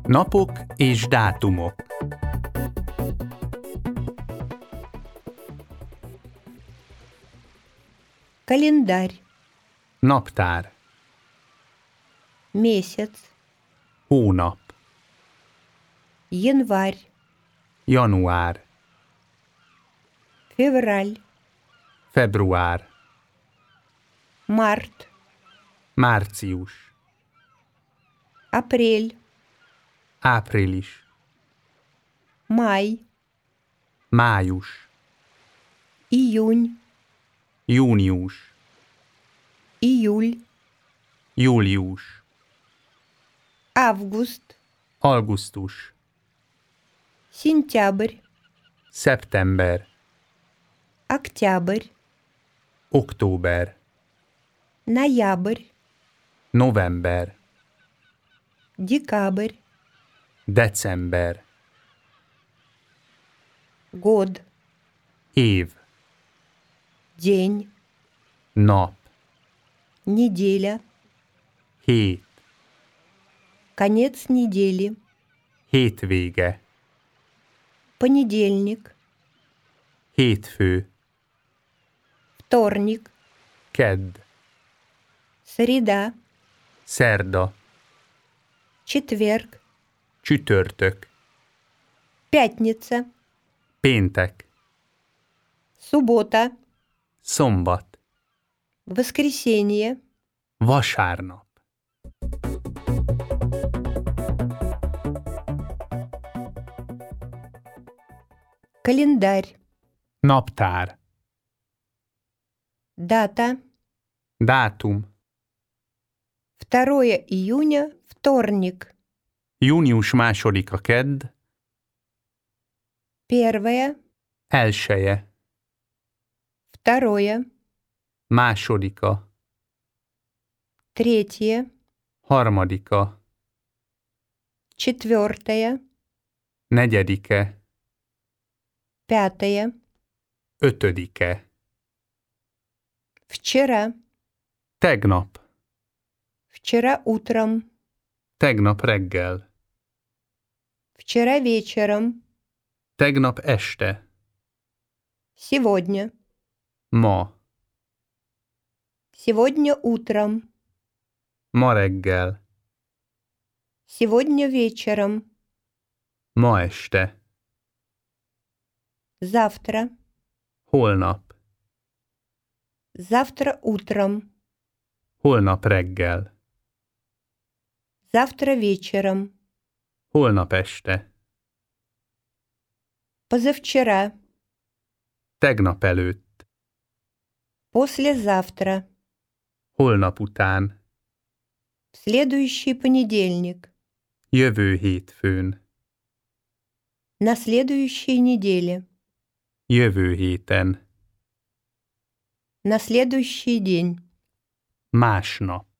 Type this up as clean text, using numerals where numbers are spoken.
Napok és dátumok. Календарь. Naptár. Месяц. Hónap. Январь. Január. Февраль. Február. Март. Március. Апрель. Április. Май. Május. Июнь. Június. Июль. Július. Август. Augusztus. Сентябрь. Szeptember. Октябрь. Október. Ноябрь. November. Декабрь. December. Год. Év. День. Nap. Неделя. Hét. Конец недели. Hétvége. Понедельник. Hétfő. Вторник. Kedd. Среда. Szerda. Четверг. Csütörtök. Пятница. Péntek. Суббота. Szombat. Воскресенье. Vasárnap. Календарь. Naptár. Дата. Dátum. 2 июня. Вторник. Június 2-a kedd. 1. Elseje. 2. 2. 3. 3. 4. 4. 5. 5. Вчера. Tegnap. Вчера утром. Tegnap reggel. Вчера вечером. Tegnap este. Сегодня. Ma. Сегодня утром. Ma reggel. Сегодня вечером. Ma este. Завтра. Holnap. Завтра утром. Holnap reggel. Завтра вечером. Holnap este. Позавчера. Tegnap előtt. Послезавтра. Holnap után. В следующий понедельник. Jövő hétfőn. На следующей неделе. Jövő héten. На следующий день. Másnap.